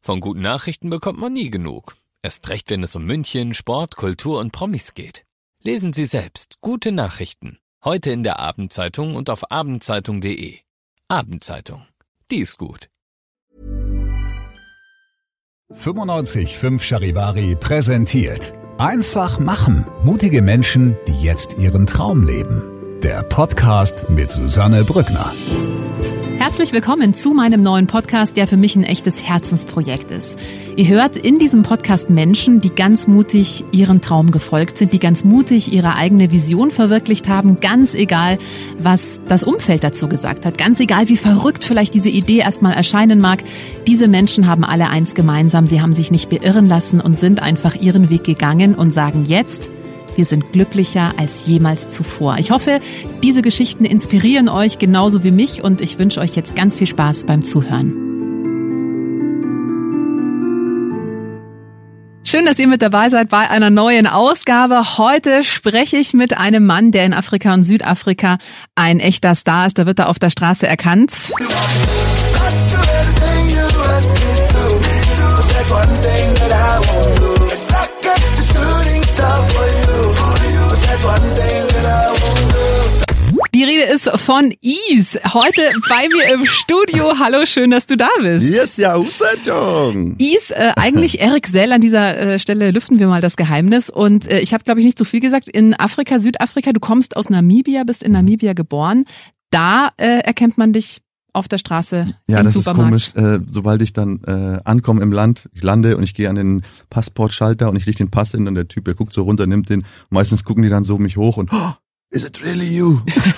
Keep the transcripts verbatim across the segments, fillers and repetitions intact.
Von guten Nachrichten bekommt man nie genug. Erst recht, wenn es um München, Sport, Kultur und Promis geht. Lesen Sie selbst gute Nachrichten. Heute in der Abendzeitung und auf abendzeitung punkt de. Abendzeitung. Die ist gut. fünfundneunzig Komma fünf Charivari präsentiert Einfach machen. Mutige Menschen, die jetzt ihren Traum leben. Der Podcast mit Susanne Brückner. Herzlich willkommen zu meinem neuen Podcast, der für mich ein echtes Herzensprojekt ist. Ihr hört in diesem Podcast Menschen, die ganz mutig ihren Traum gefolgt sind, die ganz mutig ihre eigene Vision verwirklicht haben, ganz egal, was das Umfeld dazu gesagt hat, ganz egal, wie verrückt vielleicht diese Idee erstmal erscheinen mag. Diese Menschen haben alle eins gemeinsam, sie haben sich nicht beirren lassen und sind einfach ihren Weg gegangen und sagen jetzt: Wir sind glücklicher als jemals zuvor. Ich hoffe, diese Geschichten inspirieren euch genauso wie mich und ich wünsche euch jetzt ganz viel Spaß beim Zuhören. Schön, dass ihr mit dabei seid bei einer neuen Ausgabe. Heute spreche ich mit einem Mann, der in Afrika und Südafrika ein echter Star ist. Da wird er auf der Straße erkannt. Die Rede ist von Is. Heute bei mir im Studio. Hallo, schön, dass du da bist. Yes, ja, Usachong. Is, äh, eigentlich Erik Sell. An dieser äh, Stelle lüften wir mal das Geheimnis. Und äh, ich habe, glaube ich, nicht zu viel gesagt. In Afrika, Südafrika, du kommst aus Namibia, bist in Namibia geboren. Da äh, erkennt man dich auf der Straße ja, im das Supermarkt. ist komisch, äh, sobald ich dann äh, ankomme im Land, ich lande und ich gehe an den Passportschalter und ich leg den Pass hin und der Typ, der guckt so runter, nimmt den. Meistens gucken die dann so mich hoch und oh, is it really you?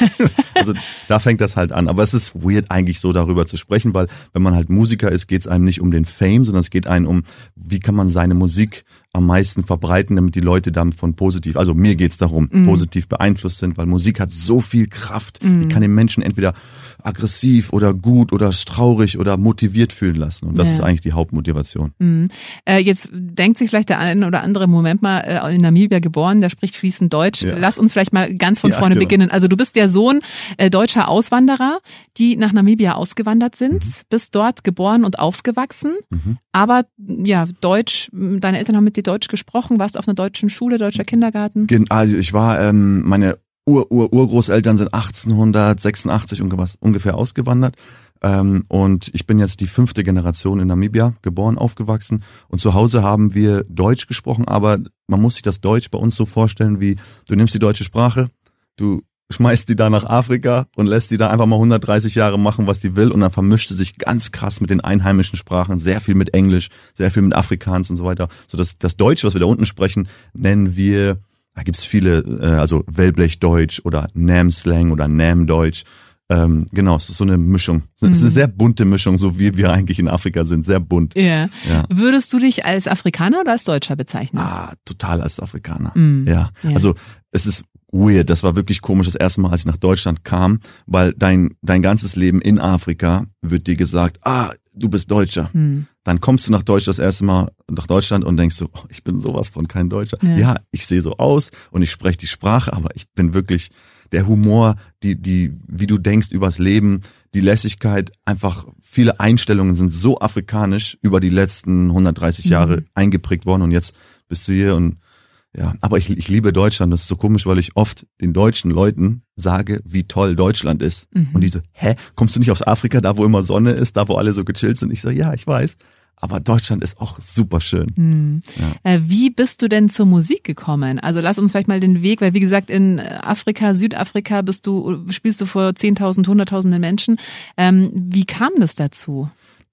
Also da fängt das halt an. Aber es ist weird eigentlich so darüber zu sprechen, weil wenn man halt Musiker ist, geht es einem nicht um den Fame, sondern es geht einem um, wie kann man seine Musik am meisten verbreiten, damit die Leute davon positiv, also mir geht's darum, mhm. positiv beeinflusst sind, weil Musik hat so viel Kraft, mhm. die kann den Menschen entweder aggressiv oder gut oder traurig oder motiviert fühlen lassen. Und das ja. ist eigentlich die Hauptmotivation. Mhm. Äh, jetzt denkt sich vielleicht der eine oder andere, Moment mal, äh, in Namibia geboren, der spricht fließend Deutsch. Ja. Lass uns vielleicht mal ganz von ja, vorne genau. beginnen. Also du bist der Sohn äh, deutscher Auswanderer, die nach Namibia ausgewandert sind, mhm. bist dort geboren und aufgewachsen, mhm. aber ja, Deutsch, deine Eltern haben mit dir Deutsch gesprochen, warst auf einer deutschen Schule, deutscher Kindergarten? Also ich war, ähm, meine Ur-Ur-Urgroßeltern sind achtzehnhundertsechsundachtzig ungefähr ausgewandert. Ähm, und ich bin jetzt die fünfte Generation in Namibia, geboren, aufgewachsen. Und zu Hause haben wir Deutsch gesprochen, aber man muss sich das Deutsch bei uns so vorstellen wie, du nimmst die deutsche Sprache, du schmeißt die da nach Afrika und lässt die da einfach mal hundertdreißig Jahre machen, was die will. Und dann vermischt sie sich ganz krass mit den einheimischen Sprachen, sehr viel mit Englisch, sehr viel mit Afrikaans und so weiter. So das, das Deutsch, was wir da unten sprechen, nennen wir, da gibt's viele, äh, also Wellblechdeutsch oder Nam-Slang oder Nam-Deutsch. Ähm, genau, es ist so eine Mischung. Es ist eine sehr bunte Mischung, so wie wir eigentlich in Afrika sind, sehr bunt. Yeah. Ja. Würdest du dich als Afrikaner oder als Deutscher bezeichnen? Ah, total als Afrikaner. Mm. Ja, yeah. Also es ist weird, das war wirklich komisch das erste Mal, als ich nach Deutschland kam, weil dein dein ganzes Leben in Afrika wird dir gesagt, ah, du bist Deutscher. Mm. Dann kommst du nach Deutschland das erste Mal nach Deutschland und denkst so, oh, ich bin sowas von kein Deutscher. Ja, ja ich sehe so aus und ich spreche die Sprache, aber ich bin wirklich der Humor, die, die, wie du denkst übers Leben, die Lässigkeit, einfach viele Einstellungen sind so afrikanisch über die letzten hundertdreißig Jahre mhm. eingeprägt worden und jetzt bist du hier und ja, aber ich, ich liebe Deutschland, das ist so komisch, weil ich oft den deutschen Leuten sage, wie toll Deutschland ist. Mhm. Und die so, hä, kommst du nicht aus Afrika, da wo immer Sonne ist, da wo alle so gechillt sind? Ich so, ja, ich weiß. Aber Deutschland ist auch super schön. Hm. Ja. Wie bist du denn zur Musik gekommen? Also lass uns vielleicht mal den Weg, weil wie gesagt in Afrika, Südafrika bist du, spielst du vor zehntausend, hunderttausenden Menschen. Ähm, wie kam das dazu?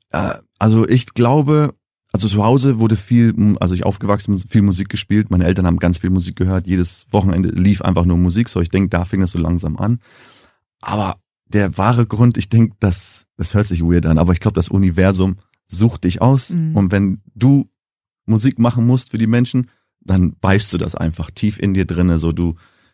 Also ich glaube, also zu Hause wurde viel, also ich aufgewachsen, viel Musik gespielt. Meine Eltern haben ganz viel Musik gehört. Jedes Wochenende lief einfach nur Musik. So ich denke, da fing das so langsam an. Aber der wahre Grund, ich denke, das, das hört sich weird an, aber ich glaube, das Universum such dich aus mhm. und wenn du Musik machen musst für die Menschen, dann weißt du das einfach tief in dir drinne, so du,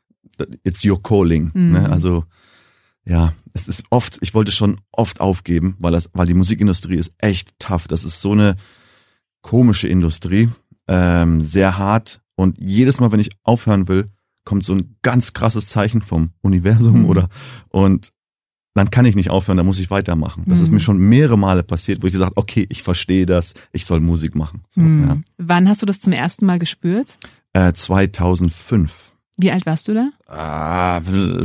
it's your calling, mhm. ne? Also ja, es ist oft, ich wollte schon oft aufgeben, weil das, weil die Musikindustrie ist echt tough, das ist so eine komische Industrie, ähm, sehr hart und jedes Mal, wenn ich aufhören will, kommt so ein ganz krasses Zeichen vom Universum mhm. oder und dann kann ich nicht aufhören, dann muss ich weitermachen. Das mhm. ist mir schon mehrere Male passiert, wo ich gesagt, okay, ich verstehe das, ich soll Musik machen. So, mhm. ja. Wann hast du das zum ersten Mal gespürt? Äh, zweitausendfünf. Wie alt warst du da? Ah,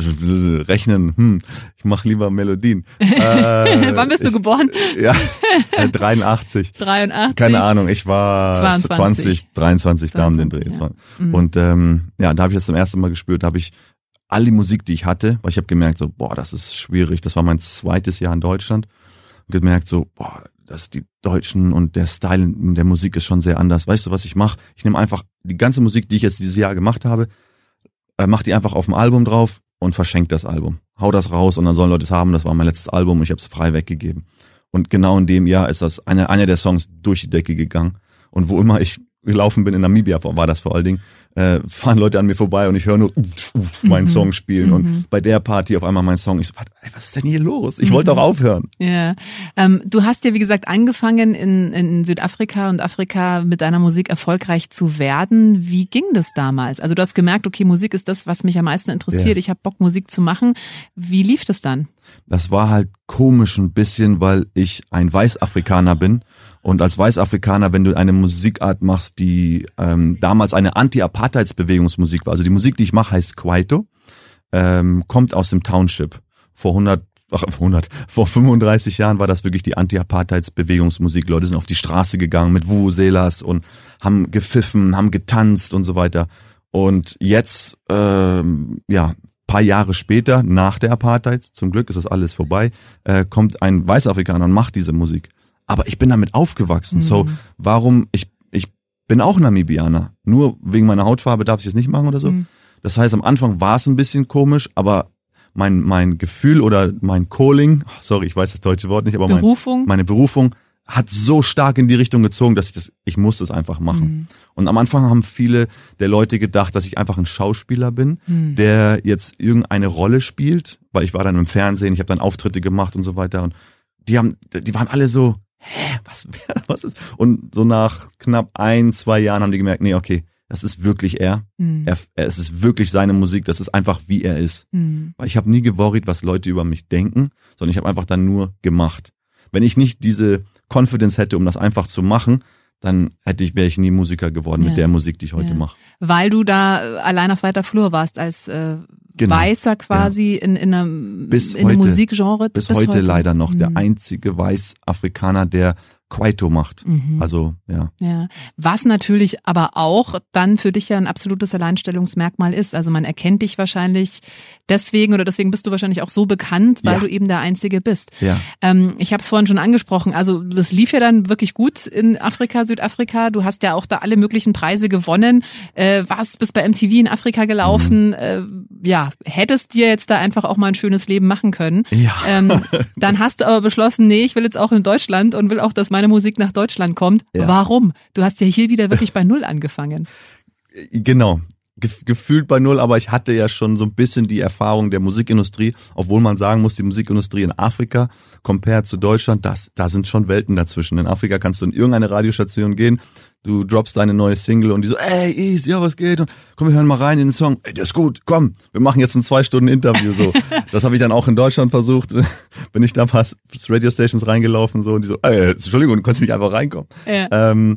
rechnen, hm, ich mache lieber Melodien. Äh, Wann bist du ich, geboren? Ja, äh, dreiundachtzig. dreiundachtzig? Keine Ahnung, ich war zweiundzwanzig. zwanzig, dreiundzwanzig da um den Dreh. Ja. Mhm. Und ähm, ja, da habe ich das zum ersten Mal gespürt, da habe ich all die Musik, die ich hatte, weil ich habe gemerkt, so, boah, das ist schwierig. Das war mein zweites Jahr in Deutschland. Und gemerkt, so, boah, das die Deutschen und der Style der Musik ist schon sehr anders. Weißt du, was ich mache? Ich nehme einfach die ganze Musik, die ich jetzt dieses Jahr gemacht habe, äh, mach die einfach auf dem Album drauf und verschenk das Album. Hau das raus und dann sollen Leute es haben. Das war mein letztes Album und ich habe es frei weggegeben. Und genau in dem Jahr ist das einer einer der Songs durch die Decke gegangen. Und wo immer ich gelaufen bin in Namibia, war das vor allen Dingen, äh, fahren Leute an mir vorbei und ich höre nur uff, uff, meinen mhm. Song spielen mhm. und bei der Party auf einmal mein Song. Ich so, was ist denn hier los? Ich mhm. wollte doch aufhören. Ja, ähm, du hast ja wie gesagt angefangen in, in Südafrika und Afrika mit deiner Musik erfolgreich zu werden. Wie ging das damals? Also du hast gemerkt, okay, Musik ist das, was mich am meisten interessiert. Ja. Ich habe Bock, Musik zu machen. Wie lief das dann? Das war halt komisch ein bisschen, weil ich ein Weißafrikaner bin. Und als Weißafrikaner, wenn du eine Musikart machst, die ähm, damals eine Anti-Apartheidsbewegungsmusik war, also die Musik, die ich mache, heißt Kwaito, ähm, kommt aus dem Township. Vor hundert, ach hundert, vor fünfunddreißig Jahren war das wirklich die Anti-Apartheidsbewegungsmusik. Leute sind auf die Straße gegangen mit Vuvuzelas und haben gepfiffen, haben getanzt und so weiter. Und jetzt, ähm, ja, paar Jahre später, nach der Apartheid, zum Glück ist das alles vorbei, äh, kommt ein Weißafrikaner und macht diese Musik. Aber ich bin damit aufgewachsen. Mhm. So, warum, ich, ich bin auch Namibianer. Nur wegen meiner Hautfarbe darf ich es nicht machen oder so. Mhm. Das heißt, am Anfang war es ein bisschen komisch, aber mein, mein Gefühl oder mein Calling, sorry, ich weiß das deutsche Wort nicht, aber Berufung. Mein, meine Berufung hat so stark in die Richtung gezogen, dass ich das, ich muss das einfach machen. Mhm. Und am Anfang haben viele der Leute gedacht, dass ich einfach ein Schauspieler bin, mhm. der jetzt irgendeine Rolle spielt, weil ich war dann im Fernsehen, ich habe dann Auftritte gemacht und so weiter und die haben, die waren alle so, hä, was, was ist? Und so nach knapp ein, zwei Jahren haben die gemerkt, nee, okay, das ist wirklich er. Mhm. er, er es ist wirklich seine Musik, das ist einfach wie er ist. Mhm. Weil ich habe nie geworried, was Leute über mich denken, sondern ich habe einfach dann nur gemacht. Wenn ich nicht diese Confidence hätte, um das einfach zu machen, dann hätte ich, wäre ich nie Musiker geworden ja. mit der Musik, die ich heute ja. mache. Weil du da allein auf weiter Flur warst als äh, genau. Weißer quasi ja. in, in einem, bis in einem Musikgenre. Bis, bis heute, heute leider noch mhm. der einzige Weißafrikaner, der Kwaito macht. Mhm. Also, ja. Ja. Was natürlich aber auch dann für dich ja ein absolutes Alleinstellungsmerkmal ist. Also man erkennt dich wahrscheinlich deswegen oder deswegen bist du wahrscheinlich auch so bekannt, weil ja. du eben der Einzige bist. Ja. Ähm, ich habe es vorhin schon angesprochen. Also das lief ja dann wirklich gut in Afrika, Südafrika. Du hast ja auch da alle möglichen Preise gewonnen. Äh, warst bis bei M T V in Afrika gelaufen. Mhm. Äh, ja, hättest dir jetzt da einfach auch mal ein schönes Leben machen können. Ja. Ähm, dann hast du aber beschlossen, nee, ich will jetzt auch in Deutschland und will auch, dass meine Musik nach Deutschland kommt. Ja. Warum? Du hast ja hier wieder wirklich bei Null angefangen. Genau. Gefühlt bei Null, aber ich hatte ja schon so ein bisschen die Erfahrung der Musikindustrie, obwohl man sagen muss, die Musikindustrie in Afrika, compared zu Deutschland, das, da sind schon Welten dazwischen. In Afrika kannst du in irgendeine Radiostation gehen, du droppst deine neue Single und die so, ey, Ease, ja, was geht? Und komm, wir hören mal rein in den Song. Ey, der ist gut, komm, wir machen jetzt ein zwei Stunden Interview, so. Das habe ich dann auch in Deutschland versucht. Bin ich da fast Radio-Stations reingelaufen, so, und die so, ey, Entschuldigung, du kannst nicht einfach reinkommen. Ja, ähm,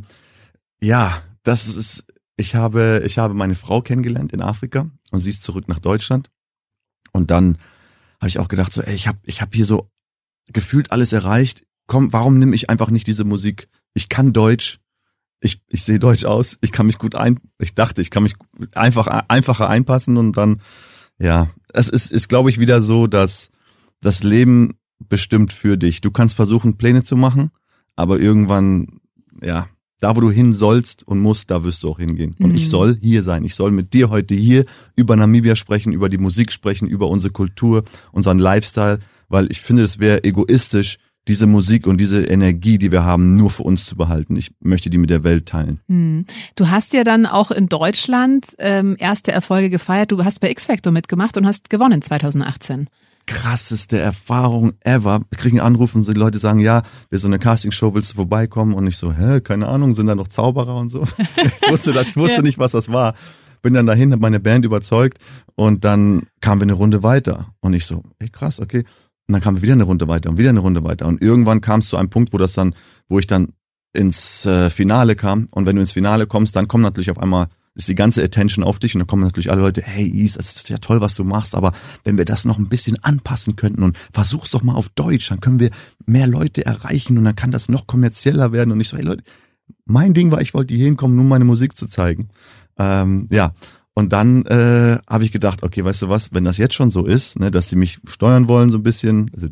ja das ist, ich habe, ich habe meine Frau kennengelernt in Afrika und sie ist zurück nach Deutschland. Und dann habe ich auch gedacht, so, ey, ich habe ich hab hier so gefühlt alles erreicht. Komm, warum nehme ich einfach nicht diese Musik? Ich kann Deutsch. Ich, ich sehe deutsch aus, ich kann mich gut ein, ich dachte, ich kann mich einfach, einfacher einpassen und dann, ja, es ist, ist glaube ich wieder so, dass das Leben bestimmt für dich. Du kannst versuchen, Pläne zu machen, aber irgendwann, ja, da wo du hin sollst und musst, da wirst du auch hingehen. Und mhm. ich soll hier sein, ich soll mit dir heute hier über Namibia sprechen, über die Musik sprechen, über unsere Kultur, unseren Lifestyle, weil ich finde, es wäre egoistisch, diese Musik und diese Energie, die wir haben, nur für uns zu behalten. Ich möchte die mit der Welt teilen. Du hast ja dann auch in Deutschland ähm, erste Erfolge gefeiert. Du hast bei X-Factor mitgemacht und hast gewonnen zweitausendachtzehn. Krasseste Erfahrung ever. Wir kriegen Anrufe und so, die Leute sagen, ja, wir so eine Castingshow, willst du vorbeikommen? Und ich so, hä, keine Ahnung, sind da noch Zauberer und so? Ich wusste das, ich wusste ja. nicht, was das war. Bin dann dahin, habe meine Band überzeugt und dann kamen wir eine Runde weiter. Und ich so, ey krass, okay. dann kam wieder eine Runde weiter und wieder eine Runde weiter. Und irgendwann kam es zu einem Punkt, wo das dann, wo ich dann ins äh, Finale kam. Und wenn du ins Finale kommst, dann kommt natürlich auf einmal, ist die ganze Attention auf dich und dann kommen natürlich alle Leute, hey Is, das ist ja toll, was du machst, aber wenn wir das noch ein bisschen anpassen könnten und versuch's doch mal auf Deutsch, dann können wir mehr Leute erreichen und dann kann das noch kommerzieller werden. Und ich so, hey Leute, mein Ding war, ich wollte hier hinkommen, nur meine Musik zu zeigen. Ähm, ja, und dann äh, habe ich gedacht, okay, weißt du was, wenn das jetzt schon so ist, ne, dass sie mich steuern wollen so ein bisschen, also,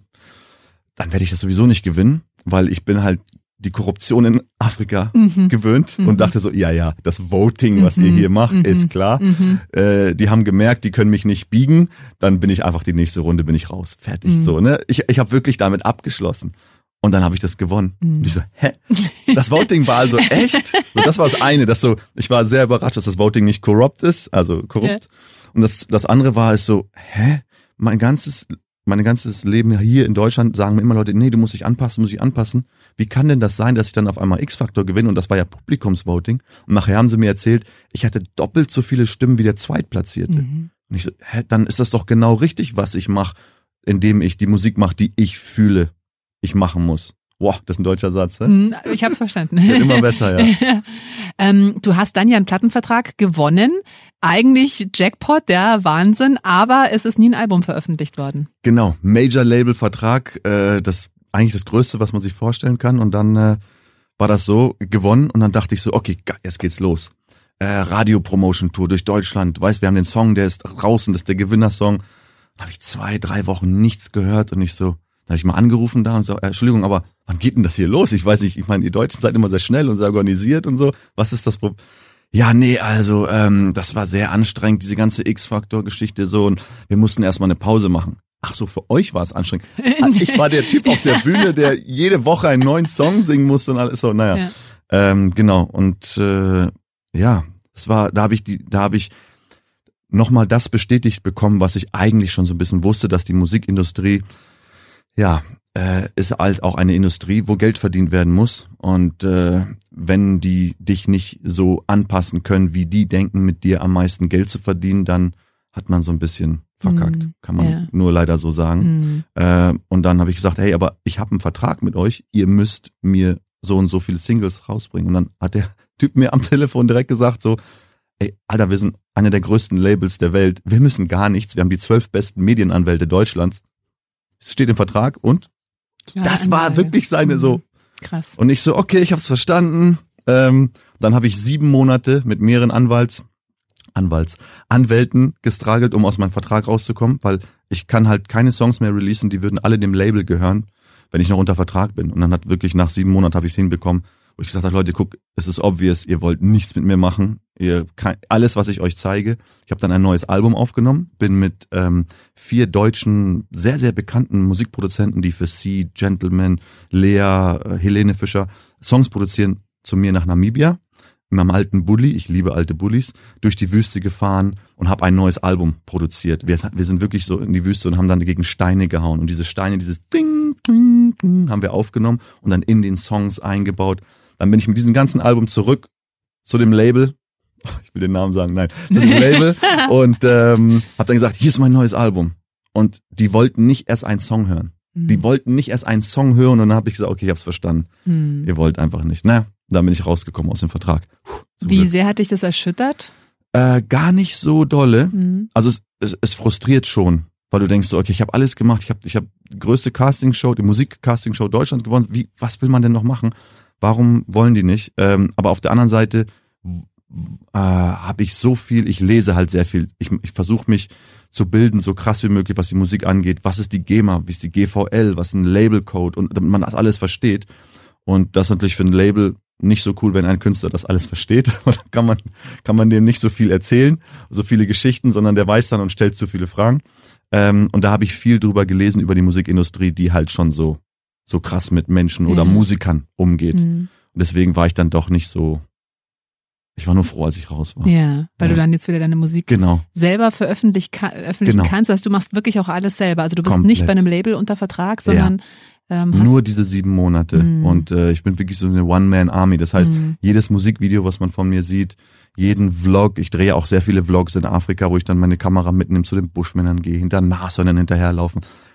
dann werde ich das sowieso nicht gewinnen, weil ich bin halt die Korruption in Afrika mhm. gewöhnt und mhm. dachte so, ja, ja, das Voting, was mhm. ihr hier macht, mhm. ist klar. Mhm. Äh, die haben gemerkt, die können mich nicht biegen, dann bin ich einfach die nächste Runde, bin ich raus, fertig. Mhm. So, ne? Ich, ich habe wirklich damit abgeschlossen. Und dann habe ich das gewonnen. Mhm. Und ich so, hä? Das Voting war also echt? So, das war das eine, dass so, ich war sehr überrascht, dass das Voting nicht korrupt ist, also korrupt. Ja. Und das, das andere war es so, hä? Mein ganzes Mein ganzes Leben hier in Deutschland sagen mir immer Leute, nee, du musst dich anpassen, musst dich anpassen. Wie kann denn das sein, dass ich dann auf einmal X-Factor gewinne? Und das war ja Publikumsvoting. Und nachher haben sie mir erzählt, ich hatte doppelt so viele Stimmen wie der Zweitplatzierte. Mhm. Und ich so, hä, dann ist das doch genau richtig, was ich mache, indem ich die Musik mache, die ich fühle, ich machen muss. Wow, das ist ein deutscher Satz, ne? Ich hab's verstanden. Wird immer besser, ja. ähm, du hast dann ja einen Plattenvertrag gewonnen. Eigentlich Jackpot, ja, Wahnsinn, aber es ist nie ein Album veröffentlicht worden. Genau, Major-Label-Vertrag, äh, das eigentlich das Größte, was man sich vorstellen kann. Und dann äh, war das so, gewonnen und dann dachte ich so, okay, jetzt geht's los. Äh, Radio-Promotion-Tour durch Deutschland. Du weißt, wir haben den Song, der ist draußen, das ist der Gewinnersong. Dann habe ich zwei, drei Wochen nichts gehört und ich so, da habe ich mal angerufen da und so, äh, Entschuldigung, aber wann geht denn das hier los? Ich weiß nicht, ich meine, ihr Deutschen seid immer sehr schnell und sehr organisiert und so. Was ist das Problem? Ja, nee, also ähm, das war sehr anstrengend, diese ganze X-Factor-Geschichte so und wir mussten erstmal eine Pause machen. Ach so, für euch war es anstrengend. Ich war der Typ auf der Bühne, der jede Woche einen neuen Song singen musste und alles so, naja. Ja. Ähm, genau, und äh, ja, das war, da habe ich die, da habe ich nochmal das bestätigt bekommen, was ich eigentlich schon so ein bisschen wusste, dass die Musikindustrie, ja, äh, ist halt auch eine Industrie, wo Geld verdient werden muss. Und äh, wenn die dich nicht so anpassen können, wie die denken, mit dir am meisten Geld zu verdienen, dann hat man so ein bisschen verkackt. Mm, Kann man yeah. nur leider so sagen. Mm. Äh, und dann habe ich gesagt, hey, aber ich habe einen Vertrag mit euch, ihr müsst mir so und so viele Singles rausbringen. Und dann hat der Typ mir am Telefon direkt gesagt so, ey, Alter, wir sind einer der größten Labels der Welt, wir müssen gar nichts, wir haben die zwölf besten Medienanwälte Deutschlands. Es steht im Vertrag und Klar, das war Anwälte. Wirklich seine so. Krass. Und ich so, okay, ich hab's verstanden. Ähm, dann habe ich sieben Monate mit mehreren Anwalts, Anwalts, Anwälten gestruggelt, um aus meinem Vertrag rauszukommen, weil ich kann halt keine Songs mehr releasen, die würden alle dem Label gehören, wenn ich noch unter Vertrag bin. Und dann hat wirklich nach sieben Monaten habe ich es hinbekommen, wo ich gesagt habe, Leute, guck, es ist obvious, ihr wollt nichts mit mir machen. Ihr kann, alles, was ich euch zeige. Ich habe dann ein neues Album aufgenommen, bin mit ähm, vier deutschen, sehr, sehr bekannten Musikproduzenten, die für Sie, Gentleman, Lea, äh, Helene Fischer, Songs produzieren, zu mir nach Namibia, in meinem alten Bulli, ich liebe alte Bullis, durch die Wüste gefahren und habe ein neues Album produziert. Wir, wir sind wirklich so in die Wüste und haben dann gegen Steine gehauen. Und diese Steine, dieses Ding, Ding, Ding, haben wir aufgenommen und dann in den Songs eingebaut. Dann bin ich mit diesem ganzen Album zurück zu dem Label, ich will den Namen sagen, nein, zu dem Label und ähm, habe dann gesagt, hier ist mein neues Album. Und die wollten nicht erst einen Song hören. Mhm. Die wollten nicht erst einen Song hören und dann habe ich gesagt, okay, ich hab's verstanden. Mhm. Ihr wollt einfach nicht. Na, dann bin ich rausgekommen aus dem Vertrag. Puh, Wie Glück. sehr hat dich das erschüttert? Äh, gar nicht so dolle. Mhm. Also es, es, es frustriert schon, weil du denkst so, okay, ich habe alles gemacht, ich habe ich hab die größte Castingshow, die Musik-Castingshow Deutschlands gewonnen. Wie, was will man denn noch machen? Warum wollen die nicht? Ähm, aber auf der anderen Seite äh, habe ich so viel, ich lese halt sehr viel. Ich, ich versuche mich zu bilden, so krass wie möglich, was die Musik angeht. Was ist die GEMA, wie ist die G V L, was ist ein Labelcode und damit man das alles versteht. Und das ist natürlich für ein Label nicht so cool, wenn ein Künstler das alles versteht. Dann kann man, kann man dem nicht so viel erzählen, so viele Geschichten, sondern der weiß dann und stellt zu viele Fragen. Ähm, und da habe ich viel drüber gelesen, über die Musikindustrie, die halt schon so so krass mit Menschen oder ja. Musikern umgeht. Mhm. Und deswegen war ich dann doch nicht so, ich war nur froh, als ich raus war. Ja, weil ja. du dann jetzt wieder deine Musik genau. selber veröffentlichen genau. kannst. Also du machst wirklich auch alles selber. Also du bist Komplett. Nicht bei einem Label unter Vertrag, sondern ja. ähm, hast nur diese sieben Monate. Mhm. Und äh, ich bin wirklich so eine One-Man-Army. Das heißt, mhm. jedes Musikvideo, was man von mir sieht, jeden Vlog, ich drehe auch sehr viele Vlogs in Afrika, wo ich dann meine Kamera mitnehme, zu den Buschmännern gehe, hinter Nashörnern hinterherlaufen.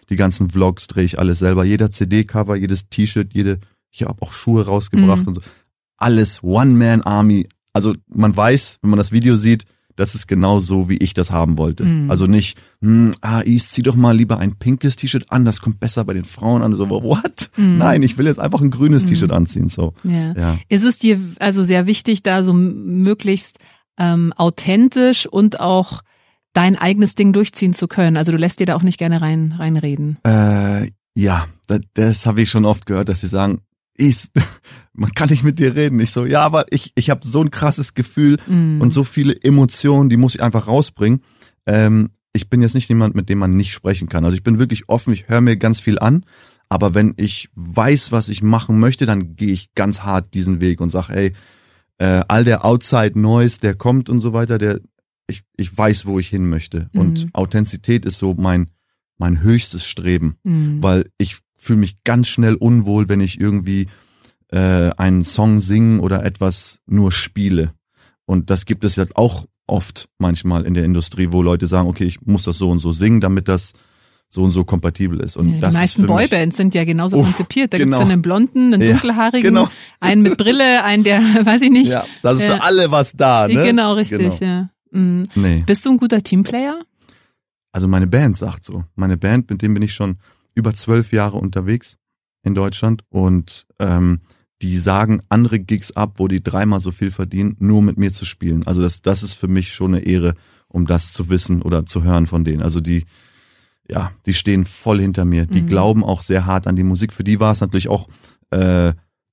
die ganzen Vlogs drehe ich alles selber. Jeder C D-Cover, jedes T-Shirt, jede, ich habe auch Schuhe rausgebracht mhm. und so. Alles One-Man-Army. Also man weiß, wenn man das Video sieht, das ist genau so, wie ich das haben wollte. Mhm. Also nicht, hm, ah, East, zieh doch mal lieber ein pinkes T-Shirt an, das kommt besser bei den Frauen an. So, what? Mhm. Nein, ich will jetzt einfach ein grünes mhm. T-Shirt anziehen. So. Ja. Ja. Ist es dir also sehr wichtig, da so möglichst ähm, authentisch und auch dein eigenes Ding durchziehen zu können? Also du lässt dir da auch nicht gerne rein reinreden. Äh, ja, das, das habe ich schon oft gehört, dass sie sagen, Is, man kann nicht mit dir reden. Ich so, ja, aber ich ich habe so ein krasses Gefühl mm. und so viele Emotionen, die muss ich einfach rausbringen. Ähm, ich bin jetzt nicht jemand, mit dem man nicht sprechen kann. Also ich bin wirklich offen, ich höre mir ganz viel an, aber wenn ich weiß, was ich machen möchte, dann gehe ich ganz hart diesen Weg und sage, ey, äh, all der Outside Noise, der kommt und so weiter, der ich ich weiß, wo ich hin möchte. Mm. Und Authentizität ist so mein mein höchstes Streben, mm. weil ich fühle mich ganz schnell unwohl, wenn ich irgendwie äh, einen Song singe oder etwas nur spiele. Und das gibt es ja auch oft manchmal in der Industrie, wo Leute sagen, okay, ich muss das so und so singen, damit das so und so kompatibel ist. Und ja, das die meisten Boybands sind ja genauso oh, konzipiert. Da genau. gibt's einen blonden, einen dunkelhaarigen, ja, genau. einen mit Brille, einen, der, weiß ich nicht. Ja, das ist äh, für alle was da, ne? Genau, richtig, genau. ja. Mhm. Nee. Bist du ein guter Teamplayer? Also meine Band sagt so. Meine Band, mit dem bin ich schon über zwölf Jahre unterwegs in Deutschland und ähm, die sagen andere Gigs ab, wo die dreimal so viel verdienen, nur mit mir zu spielen. Also das, das ist für mich schon eine Ehre, um das zu wissen oder zu hören von denen. Also die, ja, die stehen voll hinter mir. Die mhm. glauben auch sehr hart an die Musik. Für die war es natürlich auch äh,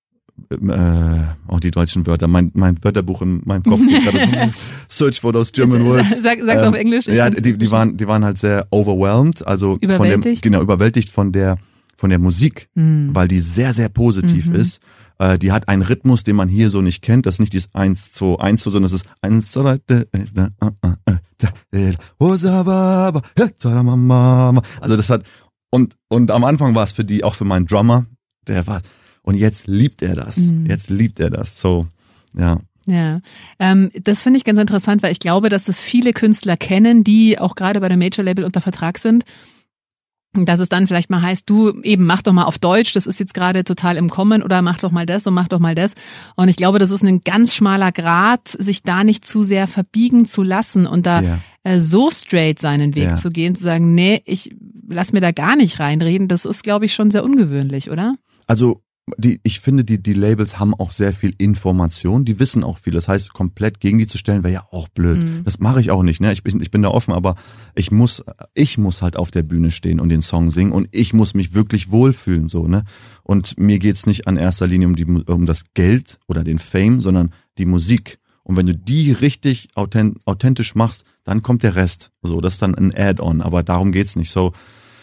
äh, auch die deutschen Wörter. Mein, mein Wörterbuch in meinem Kopf geht gerade Search for those German words. Sag, sag's ähm, auf Englisch. Ja, die, die waren, die waren halt sehr overwhelmed, also überwältigt. Von der, genau, überwältigt von der, von der Musik, mhm. weil die sehr, sehr positiv mhm. ist. Äh, die hat einen Rhythmus, den man hier so nicht kennt. Das ist nicht dieses eins, zwei, eins, zwei, sondern es ist eins, zwei, also das hat, und, und am Anfang war es für die, auch für meinen Drummer, der war, und jetzt liebt er das. Mhm. Jetzt liebt er das. So, ja. Ja, ähm, das finde ich ganz interessant, weil ich glaube, dass das viele Künstler kennen, die auch gerade bei dem Major-Label unter Vertrag sind. Dass es dann vielleicht mal heißt, du eben mach doch mal auf Deutsch, das ist jetzt gerade total im Kommen, oder mach doch mal das und mach doch mal das. Und ich glaube, das ist ein ganz schmaler Grat, sich da nicht zu sehr verbiegen zu lassen und da ja. äh, so straight seinen Weg ja. zu gehen, zu sagen, nee, ich lass mir da gar nicht reinreden. Das ist, glaube ich, schon sehr ungewöhnlich, oder? Also Die, ich finde, die, die Labels haben auch sehr viel Information, die wissen auch viel. Das heißt, komplett gegen die zu stellen, wäre ja auch blöd. Mhm. Das mache ich auch nicht, ne? Ich bin, ich bin da offen, aber ich muss, ich muss halt auf der Bühne stehen und den Song singen und ich muss mich wirklich wohlfühlen, so, ne? Und mir geht's nicht an erster Linie um die, um das Geld oder den Fame, sondern die Musik. Und wenn du die richtig authentisch machst, dann kommt der Rest. So, das ist dann ein Add-on, aber darum geht's nicht. So,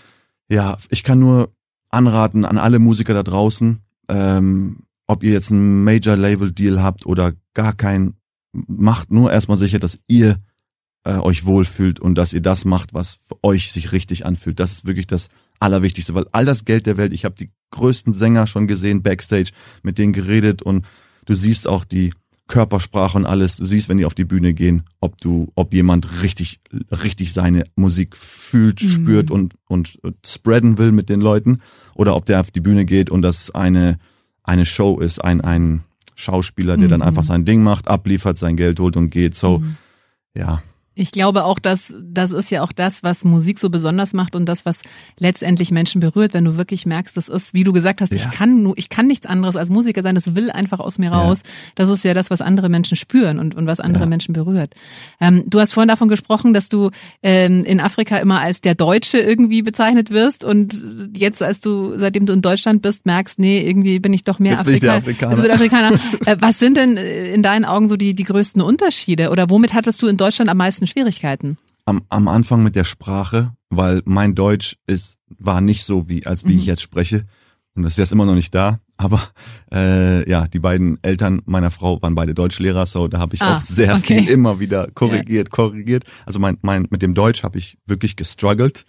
ja, ich kann nur anraten an alle Musiker da draußen, Ähm, ob ihr jetzt einen Major-Label-Deal habt oder gar keinen, macht nur erstmal sicher, dass ihr äh, euch wohlfühlt und dass ihr das macht, was für euch sich richtig anfühlt. Das ist wirklich das Allerwichtigste, weil all das Geld der Welt, ich habe die größten Sänger schon gesehen, Backstage, mit denen geredet und du siehst auch die Körpersprache und alles. Du siehst, wenn die auf die Bühne gehen, ob du, ob jemand richtig, richtig seine Musik fühlt, mhm. spürt und, und spreaden will mit den Leuten oder ob der auf die Bühne geht und das eine, eine Show ist, ein, ein Schauspieler, der mhm. dann einfach sein Ding macht, abliefert, sein Geld holt und geht. So, mhm. ja. Ich glaube auch, dass das ist ja auch das, was Musik so besonders macht und das, was letztendlich Menschen berührt, wenn du wirklich merkst, das ist, wie du gesagt hast, ja. ich kann nur, ich kann nichts anderes als Musiker sein, das will einfach aus mir raus. Ja. Das ist ja das, was andere Menschen spüren und, und was andere ja. Menschen berührt. Ähm, du hast vorhin davon gesprochen, dass du ähm, in Afrika immer als der Deutsche irgendwie bezeichnet wirst und jetzt, als du, seitdem du in Deutschland bist, merkst, nee, irgendwie bin ich doch mehr Afrikaner. Afrikaner. Also Afrikaner. äh, was sind denn in deinen Augen so die, die größten Unterschiede oder womit hattest du in Deutschland am meisten Schwierigkeiten? Am, am Anfang mit der Sprache, weil mein Deutsch ist war nicht so wie als wie mhm. ich jetzt spreche und das ist jetzt immer noch nicht da. Aber äh, ja, die beiden Eltern meiner Frau waren beide Deutschlehrer, so da habe ich ah, auch sehr okay. viel immer wieder korrigiert, yeah. korrigiert. Also mein mein mit dem Deutsch habe ich wirklich gestruggelt.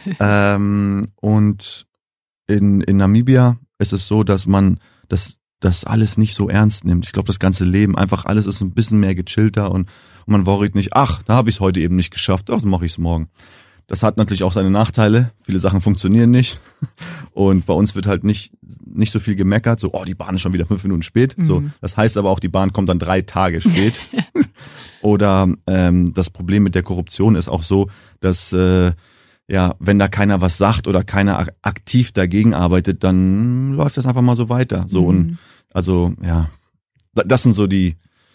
ähm, und in in Namibia ist es so, dass man das das alles nicht so ernst nimmt. Ich glaube, das ganze Leben, einfach alles ist ein bisschen mehr gechillter und, und man worriert nicht, ach, da habe ich es heute eben nicht geschafft, ach, dann mache ich es morgen. das hat natürlich auch seine Nachteile. Viele Sachen funktionieren nicht. Und bei uns wird halt nicht, nicht so viel gemeckert. So, oh, die Bahn ist schon wieder fünf Minuten spät. Mhm. So, das heißt aber auch, die Bahn kommt dann drei Tage spät. Oder ähm, das Problem mit der Korruption ist auch so, dass äh, ja, wenn da keiner was sagt oder keiner aktiv dagegen arbeitet, dann läuft das einfach mal so weiter. So mhm. und also ja, das sind so die.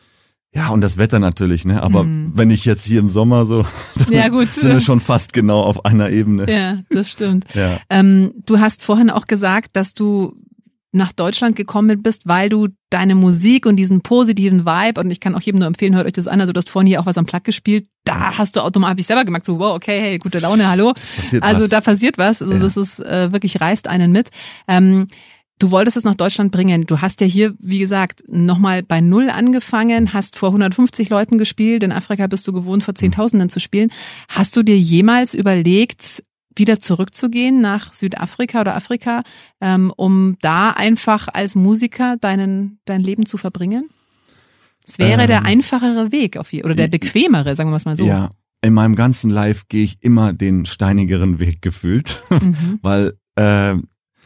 Ja, und das Wetter natürlich, ne? Aber mm. wenn ich jetzt hier im Sommer so, dann ja, gut. sind wir schon fast genau auf einer Ebene. Ja, das stimmt. Ja. Ähm, du hast vorhin auch gesagt, dass du nach Deutschland gekommen bist, weil du deine Musik und diesen positiven Vibe, und ich kann auch jedem nur empfehlen, hört euch das an, also du hast vorhin hier auch was am Plug gespielt, da hast du automatisch, hab ich selber gemerkt, so wow, okay, hey, gute Laune, hallo. Also was. Da passiert was, also ja. das ist äh, wirklich, reißt einen mit. Ähm, Du wolltest es nach Deutschland bringen. Du hast ja hier, wie gesagt, nochmal bei Null angefangen, hast vor hundertfünfzig Leuten gespielt. In Afrika bist du gewohnt, vor Zehntausenden zu spielen. Hast du dir jemals überlegt, wieder zurückzugehen nach Südafrika oder Afrika, ähm, um da einfach als Musiker deinen, dein Leben zu verbringen? Es wäre ähm, der einfachere Weg auf hier, oder der bequemere, sagen wir es mal so. Ja, in meinem ganzen Life gehe ich immer den steinigeren Weg gefühlt, mhm. weil, äh,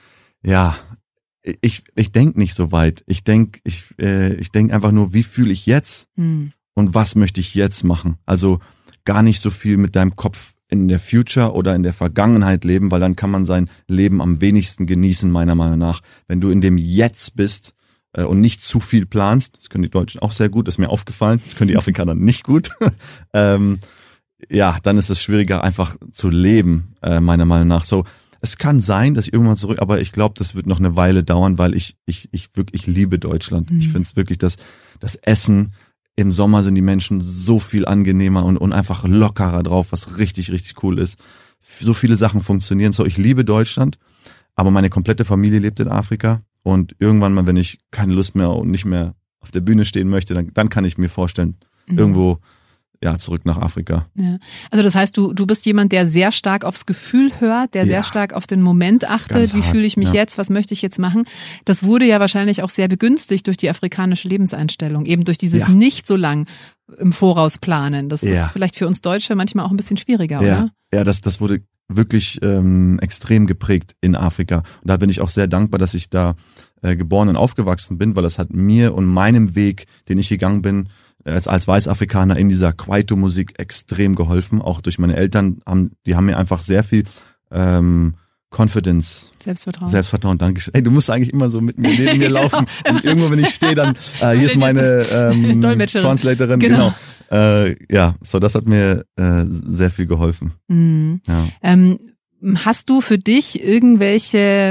ja, Ich, ich denke nicht so weit. Ich denke ich, äh, ich denk einfach nur, wie fühle ich jetzt hm. und was möchte ich jetzt machen? Also gar nicht so viel mit deinem Kopf in der Future oder in der Vergangenheit leben, weil dann kann man sein Leben am wenigsten genießen, meiner Meinung nach. Wenn du in dem Jetzt bist äh, und nicht zu viel planst, das können die Deutschen auch sehr gut, das ist mir aufgefallen, das können die Afrikaner nicht gut, ähm, ja, dann ist es schwieriger einfach zu leben, äh, meiner Meinung nach. So, es kann sein, dass ich irgendwann zurück, aber ich glaube, das wird noch eine Weile dauern, weil ich ich ich wirklich ich liebe Deutschland. Mhm. Ich finde es wirklich, dass das Essen im Sommer sind die Menschen so viel angenehmer und und einfach lockerer drauf, was richtig richtig cool ist. So viele Sachen funktionieren. So, ich liebe Deutschland, aber meine komplette Familie lebt in Afrika und irgendwann mal, wenn ich keine Lust mehr und nicht mehr auf der Bühne stehen möchte, dann dann kann ich mir vorstellen, mhm. irgendwo ja, zurück nach Afrika. Ja. Also das heißt, du du bist jemand, der sehr stark aufs Gefühl hört, der ja. sehr stark auf den Moment achtet. Wie fühle ich mich ja. jetzt? Was möchte ich jetzt machen? Das wurde ja wahrscheinlich auch sehr begünstigt durch die afrikanische Lebenseinstellung, eben durch dieses ja. nicht so lang im Voraus planen. Das ja. ist vielleicht für uns Deutsche manchmal auch ein bisschen schwieriger, ja. oder? Ja, das das wurde wirklich ähm, extrem geprägt in Afrika. Und da bin ich auch sehr dankbar, dass ich da äh, geboren und aufgewachsen bin, weil das hat mir und meinem Weg, den ich gegangen bin, als, als Weißafrikaner in dieser Kwaito-Musik extrem geholfen. Auch durch meine Eltern, haben, die haben mir einfach sehr viel ähm, Confidence, Selbstvertrauen. Selbstvertrauen, danke. Ey, du musst eigentlich immer so mit mir neben mir laufen. Und irgendwo, wenn ich stehe, dann, äh, hier ist meine ähm, Translatorin. Genau. genau. Äh, ja, so das hat mir äh, sehr viel geholfen. Mhm. Ja. Ähm, Hast du für dich irgendwelche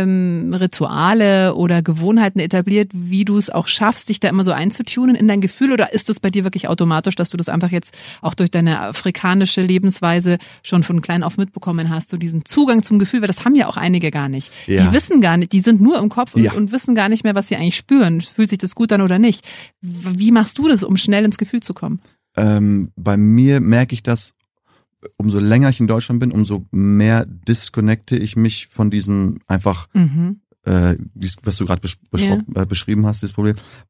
Rituale oder Gewohnheiten etabliert, wie du es auch schaffst, dich da immer so einzutunen in dein Gefühl? Oder ist es bei dir wirklich automatisch, dass du das einfach jetzt auch durch deine afrikanische Lebensweise schon von klein auf mitbekommen hast, so diesen Zugang zum Gefühl? Weil das haben ja auch einige gar nicht. Ja. Die wissen gar nicht, die sind nur im Kopf und, ja. und wissen gar nicht mehr, was sie eigentlich spüren. Fühlt sich das gut an oder nicht? Wie machst du das, um schnell ins Gefühl zu kommen? Ähm, bei mir merke ich das, umso länger ich in Deutschland bin, umso mehr disconnecte ich mich von diesem einfach, mhm. äh, dies, was du gerade besch yeah. äh, beschrieben hast, dieses Problem.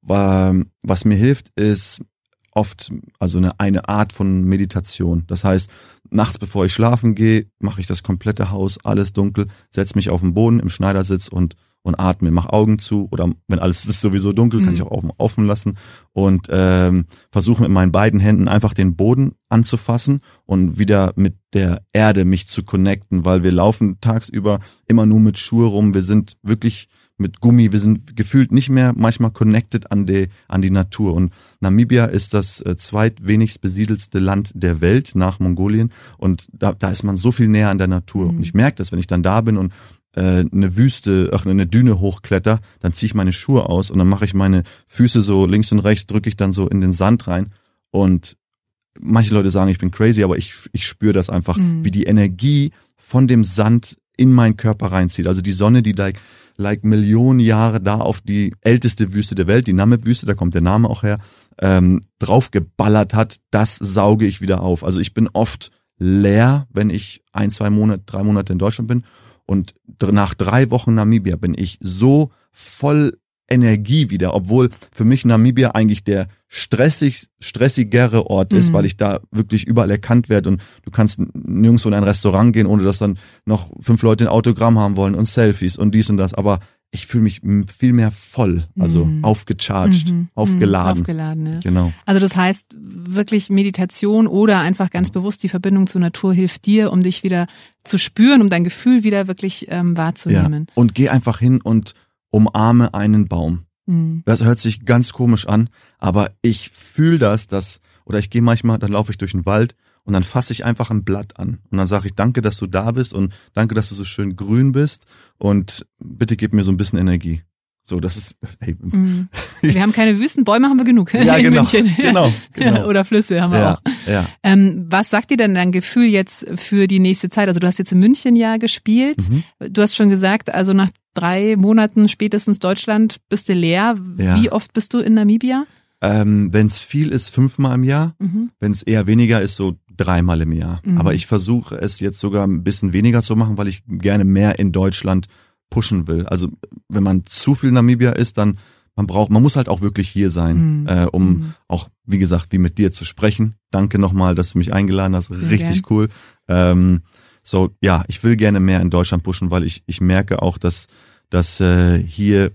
Was mir hilft, ist oft also eine, eine Art von Meditation. Das heißt, nachts bevor ich schlafen gehe, mache ich das komplette Haus, alles dunkel, setze mich auf den Boden im Schneidersitz und und atme, mach Augen zu oder wenn alles ist sowieso dunkel, kann mhm. ich auch offen lassen und ähm, versuche mit meinen beiden Händen einfach den Boden anzufassen und wieder mit der Erde mich zu connecten, weil wir laufen tagsüber immer nur mit Schuhe rum, wir sind wirklich mit Gummi, wir sind gefühlt nicht mehr manchmal connected an die, an die Natur und Namibia ist das äh, zweitwenigst besiedelste Land der Welt nach Mongolien und da, da ist man so viel näher an der Natur mhm. und ich merke das, wenn ich dann da bin und eine Wüste, ach, eine Düne hochkletter, dann ziehe ich meine Schuhe aus und dann mache ich meine Füße so links und rechts, drücke ich dann so in den Sand rein und manche Leute sagen, ich bin crazy, aber ich ich spüre das einfach, mhm. wie die Energie von dem Sand in meinen Körper reinzieht. Also die Sonne, die like, like Millionen Jahre da auf die älteste Wüste der Welt, die Namib-Wüste, da kommt der Name auch her, ähm, draufgeballert hat, das sauge ich wieder auf. Also ich bin oft leer, wenn ich ein, zwei Monate, drei Monate in Deutschland bin. Und nach drei Wochen Namibia bin ich so voll Energie wieder, obwohl für mich Namibia eigentlich der stressig, stressigere Ort ist, mhm. weil ich da wirklich überall erkannt werde und du kannst nirgendwo in ein Restaurant gehen, ohne dass dann noch fünf Leute ein Autogramm haben wollen und Selfies und dies und das, aber ich fühle mich viel mehr voll, also mhm. aufgecharged, mhm. aufgeladen. Aufgeladen, ja. Genau. Also das heißt, wirklich Meditation oder einfach ganz bewusst die Verbindung zur Natur hilft dir, um dich wieder zu spüren, um dein Gefühl wieder wirklich ähm, wahrzunehmen. Ja. Und geh einfach hin und umarme einen Baum. Mhm. Das hört sich ganz komisch an, aber ich fühle das, dass, oder ich gehe manchmal, dann laufe ich durch den Wald und dann fasse ich einfach ein Blatt an und dann sage ich, danke, dass du da bist und danke, dass du so schön grün bist und bitte gib mir so ein bisschen Energie. So, das ist, hey. Mhm. Wir haben keine Wüsten, Bäume haben wir genug ja, in genau, München. Genau, genau. Oder Flüsse haben wir ja, auch. Ja. Ähm, was sagt dir denn dein Gefühl jetzt für die nächste Zeit? Also du hast jetzt in München ja gespielt. Mhm. Du hast schon gesagt, also nach drei Monaten spätestens Deutschland bist du leer. Ja. Wie oft bist du in Namibia? Ähm, wenn es viel ist, fünfmal im Jahr. Mhm. Wenn es eher weniger ist, so dreimal im Jahr. Mhm. Aber ich versuche es jetzt sogar ein bisschen weniger zu machen, weil ich gerne mehr in Deutschland pushen will. Also wenn man zu viel Namibia ist, dann man braucht, man muss halt auch wirklich hier sein, mhm. äh, um mhm. auch, wie gesagt, wie mit dir zu sprechen. Danke nochmal, dass du mich eingeladen hast. Sehr Richtig gern. Cool. Ähm, so, ja, ich will gerne mehr in Deutschland pushen, weil ich ich merke auch, dass dass äh, hier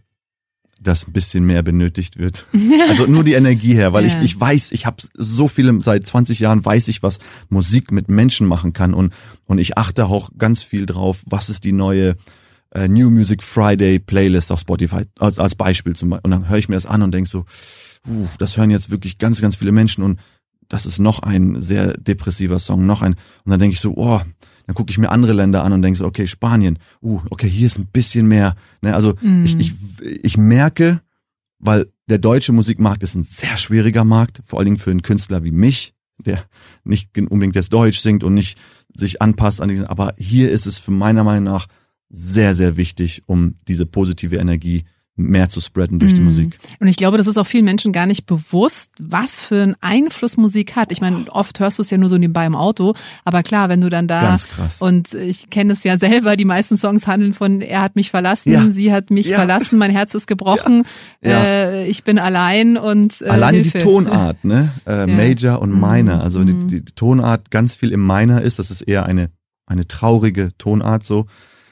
das ein bisschen mehr benötigt wird. Also nur die Energie her, weil ja. ich ich weiß, ich habe so viele, seit zwanzig Jahren weiß ich, was Musik mit Menschen machen kann und und ich achte auch ganz viel drauf, was ist die neue Uh, New Music Friday Playlist auf Spotify, als, als Beispiel zum Beispiel. Und dann höre ich mir das an und denke so, uh, das hören jetzt wirklich ganz, ganz viele Menschen und das ist noch ein sehr depressiver Song, noch ein, und dann denke ich so, oh, dann gucke ich mir andere Länder an und denke so, okay, Spanien, uh, okay, hier ist ein bisschen mehr, ne, also mm. ich, ich, ich merke, weil der deutsche Musikmarkt ist ein sehr schwieriger Markt, vor allen Dingen für einen Künstler wie mich, der nicht unbedingt jetzt Deutsch singt und nicht sich anpasst an diesen, aber hier ist es für meiner Meinung nach sehr, sehr wichtig, um diese positive Energie mehr zu spreaden durch die mm. Musik. Und ich glaube, das ist auch vielen Menschen gar nicht bewusst, was für einen Einfluss Musik hat. Ich meine, oft hörst du es ja nur so nebenbei im Auto, aber klar, wenn du dann da Ganz krass. Und ich kenne es ja selber, die meisten Songs handeln von er hat mich verlassen, ja. sie hat mich ja. verlassen, mein Herz ist gebrochen, ja. Ja. Äh, ich bin allein und äh, Alleine Hilfe. Die Tonart, ne? Äh, ja. Major und Minor, also mm. die, die Tonart ganz viel im Minor ist, das ist eher eine eine traurige Tonart so.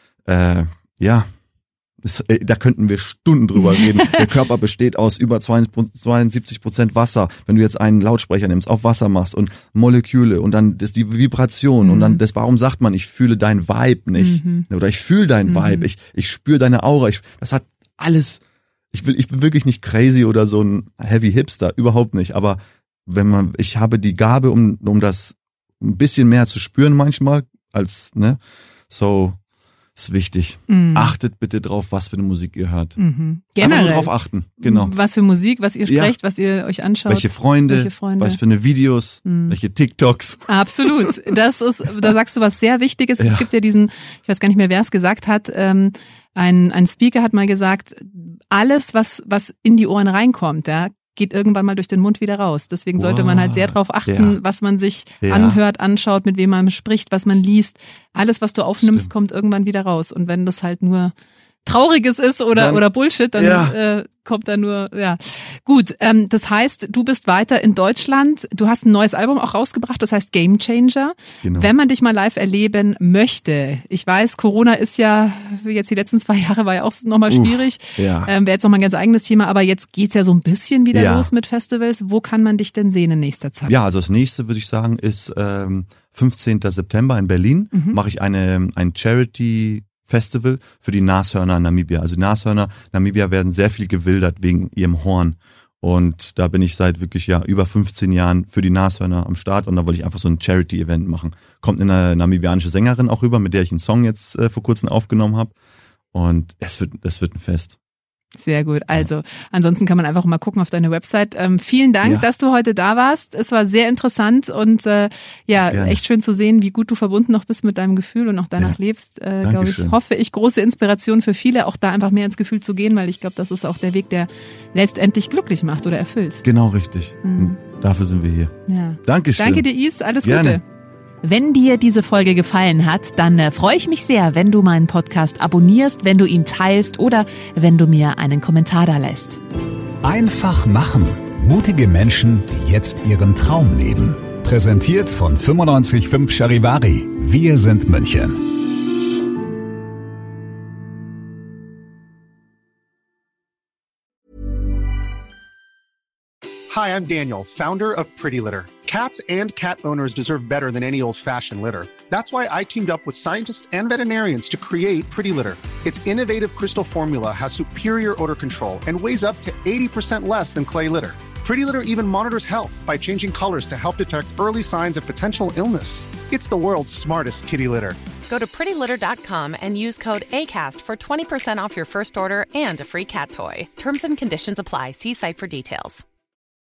Äh, ja, das, äh, da könnten wir Stunden drüber reden. Der Körper besteht aus über zweiundsiebzig Prozent Wasser. Wenn du jetzt einen Lautsprecher nimmst, auf Wasser machst und Moleküle und dann das die Vibration mhm. und dann das, warum sagt man, ich fühle dein Vibe nicht? Mhm. Oder ich fühle dein mhm. Vibe, ich, ich spüre deine Aura. Ich, das hat alles, ich will, ich bin wirklich nicht crazy oder so ein Heavy Hipster, überhaupt nicht. Aber wenn man, ich habe die Gabe, um, um das ein bisschen mehr zu spüren manchmal, als, ne, so, ist wichtig. Mm. Achtet bitte drauf, was für eine Musik ihr hört. Mhm. Generell. Einfach nur drauf achten, genau. Was für Musik, was ihr sprecht, ja. was ihr euch anschaut. Welche Freunde, welche Freunde. Was für eine Videos, mm. welche TikToks. Absolut. Das ist, da sagst du was sehr Wichtiges. Ja. Es gibt ja diesen, ich weiß gar nicht mehr, wer es gesagt hat, ähm, ein, ein Speaker hat mal gesagt, alles, was, was in die Ohren reinkommt, ja, geht irgendwann mal durch den Mund wieder raus. Deswegen sollte wow. man halt sehr darauf achten, ja. was man sich ja. anhört, anschaut, mit wem man spricht, was man liest. Alles, was du aufnimmst, Stimmt. kommt irgendwann wieder raus. Und wenn das halt nur Trauriges ist oder dann, oder Bullshit, dann ja. äh, kommt da nur, ja. Gut, ähm, das heißt, du bist weiter in Deutschland. Du hast ein neues Album auch rausgebracht, das heißt Game Changer. Genau. Wenn man dich mal live erleben möchte, ich weiß, Corona ist ja, jetzt die letzten zwei Jahre war ja auch nochmal schwierig. Ja. Ähm, wäre jetzt nochmal ein ganz eigenes Thema, aber jetzt geht's ja so ein bisschen wieder ja. los mit Festivals. Wo kann man dich denn sehen in nächster Zeit? Ja, also das nächste, würde ich sagen, ist ähm, fünfzehnten September in Berlin. Mhm. Mache ich eine ein Charity Festival für die Nashörner in Namibia. Also die Nashörner Namibia werden sehr viel gewildert wegen ihrem Horn. Und da bin ich seit wirklich ja über fünfzehn Jahren für die Nashörner am Start und da wollte ich einfach so ein Charity-Event machen. Kommt eine namibianische Sängerin auch rüber, mit der ich einen Song jetzt äh, vor kurzem aufgenommen habe. Und es wird, es wird ein Fest. Sehr gut. Also, ansonsten kann man einfach mal gucken auf deine Website. Ähm, vielen Dank, ja. dass du heute da warst. Es war sehr interessant und äh, ja, Gerne. Echt schön zu sehen, wie gut du verbunden noch bist mit deinem Gefühl und auch danach ja. lebst. Äh, glaube ich, hoffe ich, große Inspiration für viele, auch da einfach mehr ins Gefühl zu gehen, weil ich glaube, das ist auch der Weg, der letztendlich glücklich macht oder erfüllt. Genau richtig. Mhm. Und dafür sind wir hier. Ja. Dankeschön. Danke dir, Is. Alles Gerne. Gute. Wenn dir diese Folge gefallen hat, dann äh, freue ich mich sehr, wenn du meinen Podcast abonnierst, wenn du ihn teilst oder wenn du mir einen Kommentar da lässt. Einfach machen. Mutige Menschen, die jetzt ihren Traum leben. Präsentiert von fünfundneunzig Komma fünf Charivari. Wir sind München. Hi, I'm Daniel, founder of Pretty Litter. Cats and cat owners deserve better than any old-fashioned litter. That's why I teamed up with scientists and veterinarians to create Pretty Litter. Its innovative crystal formula has superior odor control and weighs up to eighty percent less than clay litter. Pretty Litter even monitors health by changing colors to help detect early signs of potential illness. It's the world's smartest kitty litter. Go to pretty litter dot com and use code ACAST for twenty percent off your first order and a free cat toy. Terms and conditions apply. See site for details.